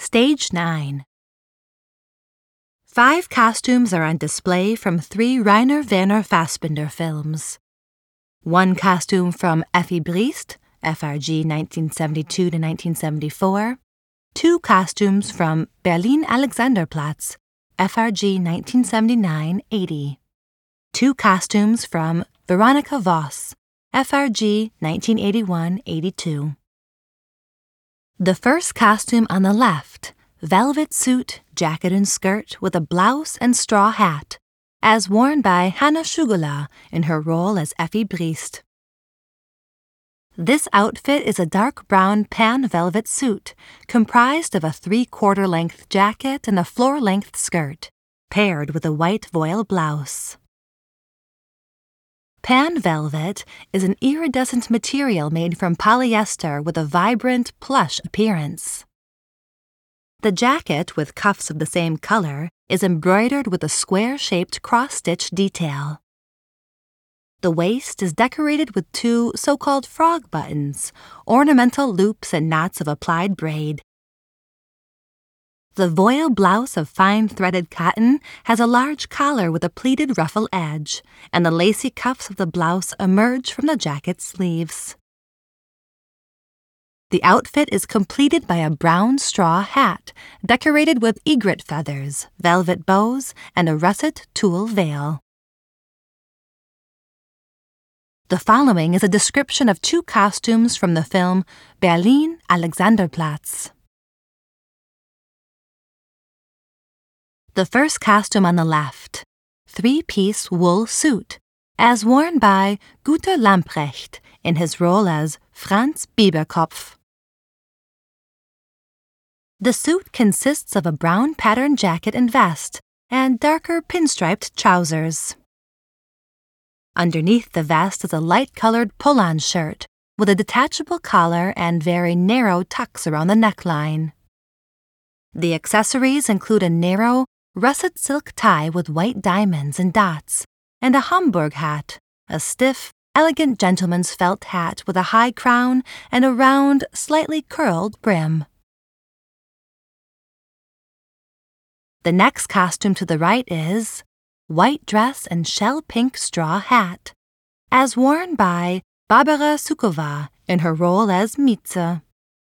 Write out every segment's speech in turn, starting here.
Stage 9. 5 costumes are on display from 3 Rainer Werner Fassbinder films. 1 costume from Effi Briest, FRG 1972-1974. 2 costumes from Berlin Alexanderplatz, FRG 1979-80. 2 costumes from Veronika Voss, FRG 1981-82. The first costume on the left, velvet suit, jacket and skirt with a blouse and straw hat, as worn by Hanna Schygulla in her role as Effi Briest. This outfit is a dark brown pan velvet suit comprised of a 3/4 length jacket and a floor-length skirt, paired with a white voile blouse. Pan velvet is an iridescent material made from polyester with a vibrant, plush appearance. The jacket, with cuffs of the same color, is embroidered with a square-shaped cross-stitch detail. The waist is decorated with 2 so-called frog buttons, ornamental loops and knots of applied braid. The voile blouse of fine threaded cotton has a large collar with a pleated ruffle edge, and the lacy cuffs of the blouse emerge from the jacket sleeves. The outfit is completed by a brown straw hat, decorated with egret feathers, velvet bows, and a russet tulle veil. The following is a description of 2 costumes from the film Berlin Alexanderplatz. The first costume on the left, 3-piece wool suit, as worn by Günter Lamprecht in his role as Franz Bieberkopf. The suit consists of a brown patterned jacket and vest, and darker pinstriped trousers. Underneath the vest is a light-colored pull-on shirt with a detachable collar and very narrow tucks around the neckline. The accessories include a narrow, russet silk tie with white diamonds and dots, and a Homburg hat, a stiff, elegant gentleman's felt hat with a high crown and a round, slightly curled brim. The next costume to the right is white dress and shell-pink straw hat, as worn by Barbara Sukowa in her role as Mieze.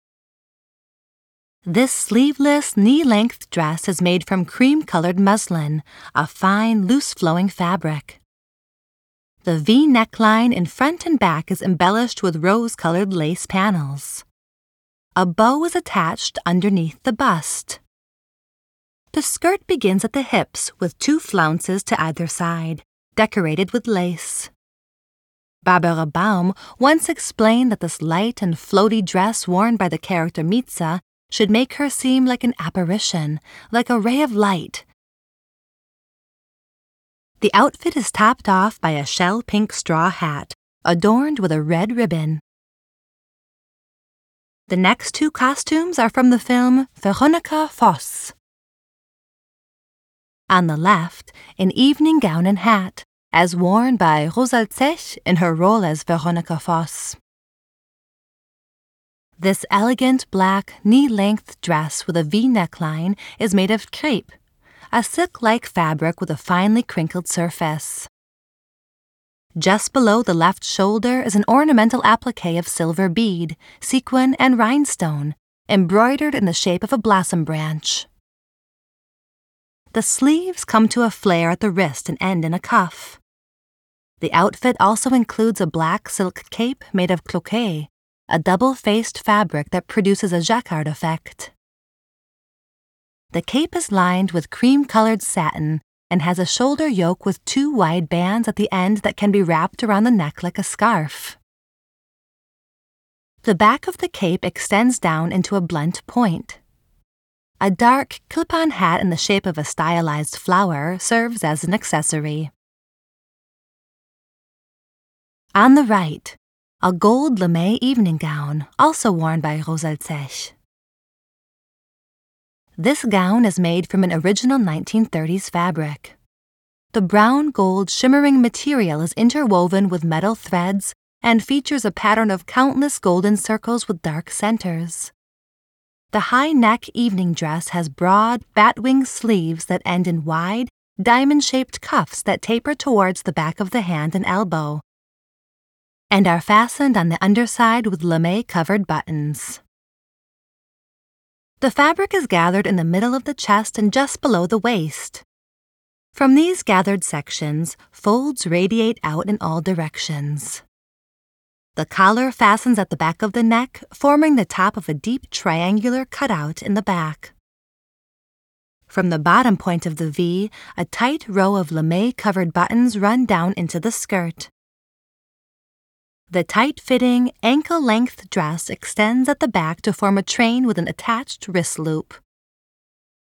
This sleeveless, knee-length dress is made from cream-colored muslin, a fine, loose-flowing fabric. The V neckline in front and back is embellished with rose-colored lace panels. A bow is attached underneath the bust. The skirt begins at the hips with 2 flounces to either side, decorated with lace. Barbara Baum once explained that this light and floaty dress worn by the character Mieze should make her seem like an apparition, like a ray of light. The outfit is topped off by a shell-pink straw hat, adorned with a red ribbon. The next 2 costumes are from the film Veronika Voss. On the left, an evening gown and hat, as worn by Rosal Zech in her role as Veronika Voss. This elegant black, knee-length dress with a V neckline is made of crepe, a silk-like fabric with a finely crinkled surface. Just below the left shoulder is an ornamental applique of silver bead, sequin, and rhinestone, embroidered in the shape of a blossom branch. The sleeves come to a flare at the wrist and end in a cuff. The outfit also includes a black silk cape made of cloquet, a double-faced fabric that produces a jacquard effect. The cape is lined with cream-colored satin and has a shoulder yoke with 2 wide bands at the end that can be wrapped around the neck like a scarf. The back of the cape extends down into a blunt point. A dark, clip-on hat in the shape of a stylized flower serves as an accessory. On the right, a gold lame evening gown, also worn by Rosal Zech. This gown is made from an original 1930s fabric. The brown-gold shimmering material is interwoven with metal threads and features a pattern of countless golden circles with dark centers. The high-neck evening dress has broad, bat-wing sleeves that end in wide, diamond-shaped cuffs that taper towards the back of the hand and elbow, and are fastened on the underside with lame-covered buttons. The fabric is gathered in the middle of the chest and just below the waist. From these gathered sections, folds radiate out in all directions. The collar fastens at the back of the neck, forming the top of a deep triangular cutout in the back. From the bottom point of the V, a tight row of lame-covered buttons run down into the skirt. The tight-fitting, ankle-length dress extends at the back to form a train with an attached wrist loop.